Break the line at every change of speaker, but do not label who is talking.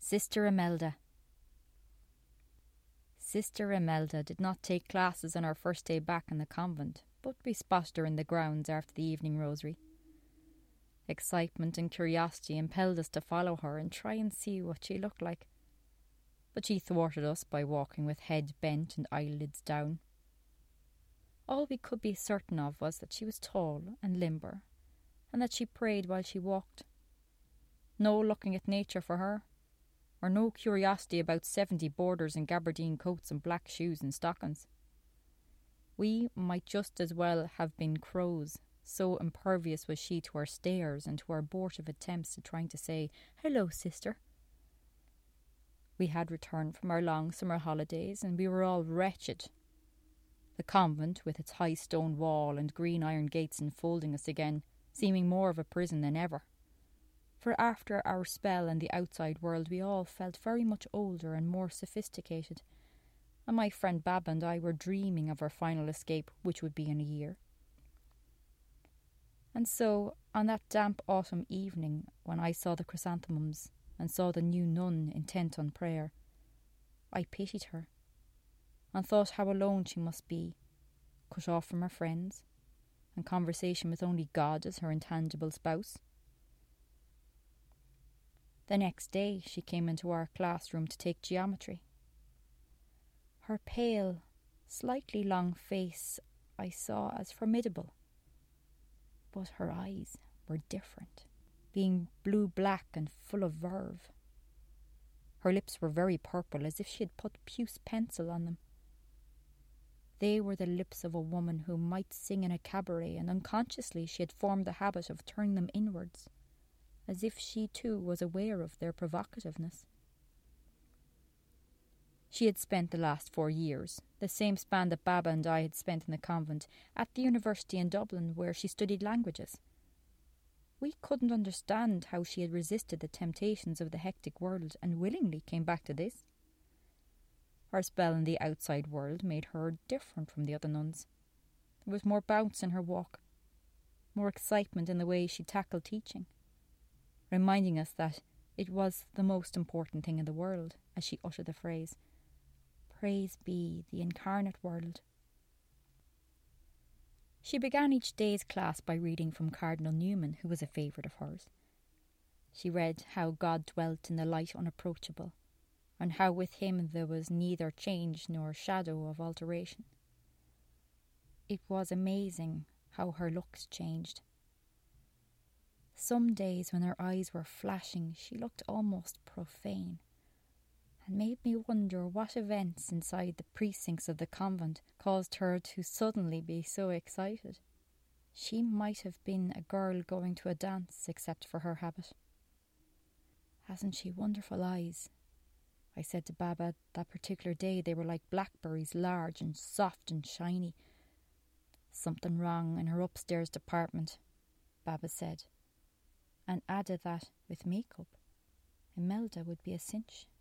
Sister Imelda. Sister Imelda did not take classes on our first day back in the convent, but we spotted her in the grounds after the evening rosary. Excitement and curiosity impelled us to follow her and try and see what she looked like. But she thwarted us by walking with head bent and eyelids down. All we could be certain of was that she was tall and limber, and that she prayed while she walked. No looking at nature for her, or no curiosity about 70 borders and gabardine coats and black shoes and stockings. We might just as well have been crows, so impervious was she to our stares and to our abortive attempts at trying to say, "Hello, sister." We had returned from our long summer holidays, and we were all wretched. The convent, with its high stone wall and green iron gates enfolding us again, seeming more of a prison than ever. For after our spell in the outside world we all felt very much older and more sophisticated, and my friend Bab and I were dreaming of our final escape, which would be in a year. And so, on that damp autumn evening, when I saw the chrysanthemums and saw the new nun intent on prayer, I pitied her, and thought how alone she must be, cut off from her friends, and conversation with only God as her intangible spouse. The next day she came into our classroom to take geometry. Her pale, slightly long face I saw as formidable, but her eyes were different, being blue-black and full of verve. Her lips were very purple, as if she had put puce pencil on them. They were the lips of a woman who might sing in a cabaret, and unconsciously she had formed the habit of turning them inwards, as if she too was aware of their provocativeness. She had spent the last 4 years, the same span that Baba and I had spent in the convent, at the university in Dublin, where she studied languages. We couldn't understand how she had resisted the temptations of the hectic world and willingly came back to this. Her spell in the outside world made her different from the other nuns. There was more bounce in her walk, more excitement in the way she tackled teaching, reminding us that it was the most important thing in the world, as she uttered the phrase, "Praise be the incarnate world." She began each day's class by reading from Cardinal Newman, who was a favourite of hers. She read how God dwelt in the light unapproachable, and how with him there was neither change nor shadow of alteration. It was amazing how her looks changed. Some days when her eyes were flashing, she looked almost profane, and made me wonder what events inside the precincts of the convent caused her to suddenly be so excited. She might have been a girl going to a dance, except for her habit. "Hasn't she wonderful eyes?" I said to Baba that particular day. They were like blackberries, large and soft and shiny. "Something wrong in her upstairs department," Baba said, and added that, with makeup, Imelda would be a cinch.